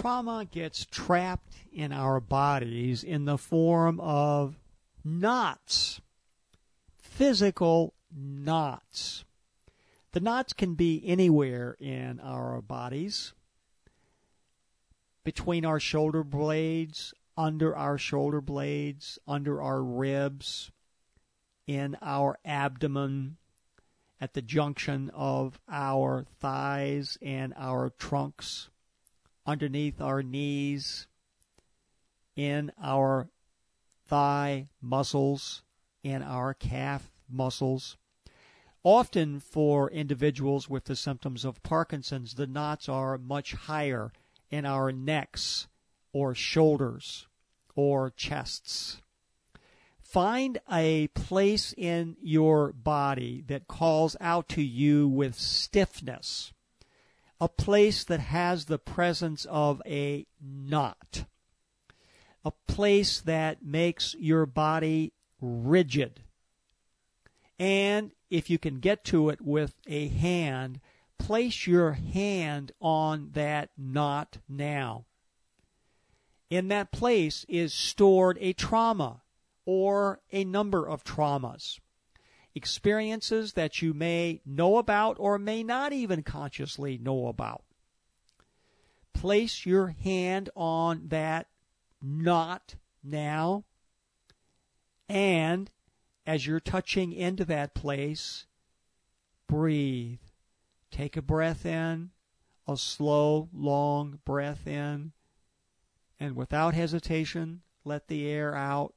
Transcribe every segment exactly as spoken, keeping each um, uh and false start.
trauma gets trapped in our bodies in the form of knots, physical knots. The knots can be anywhere in our bodies, between our shoulder blades, under our shoulder blades, under our ribs, in our abdomen, at the junction of our thighs and our trunks, underneath our knees, in our thigh muscles, in our calf muscles. Often for individuals with the symptoms of Parkinson's, the knots are much higher in our necks or shoulders or chests. Find a place in your body that calls out to you with stiffness, a place that has the presence of a knot, a place that makes your body rigid. And if you can get to it with a hand, place your hand on that knot now. In that place is stored a trauma or a number of traumas, experiences that you may know about or may not even consciously know about. Place your hand on that knot now, and as you're touching into that place, breathe. Take a breath in, a slow, long breath in, and without hesitation, let the air out.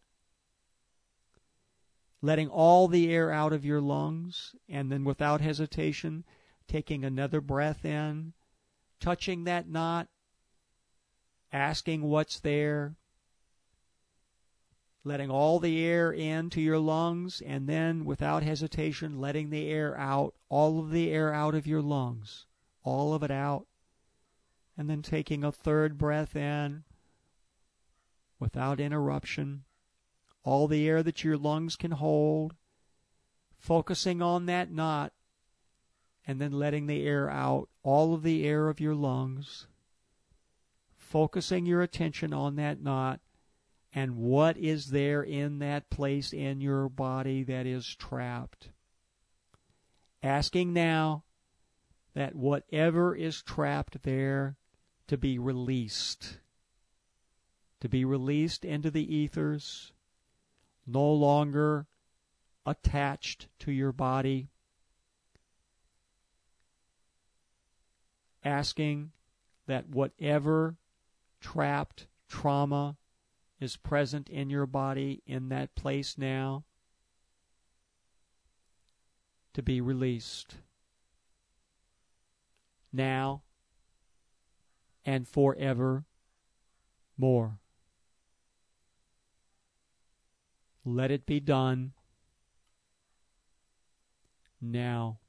Letting all the air out of your lungs, and then without hesitation, taking another breath in, touching that knot, asking what's there, letting all the air into your lungs, and then without hesitation, letting the air out, all of the air out of your lungs, all of it out, and then taking a third breath in without interruption, all the air that your lungs can hold, focusing on that knot, and then letting the air out, all of the air of your lungs, focusing your attention on that knot, and what is there in that place in your body that is trapped. Asking now that whatever is trapped there to be released, to be released into the ethers, no longer attached to your body. Asking that whatever trapped trauma is present in your body in that place now to be released now and forever more. Let it be done now.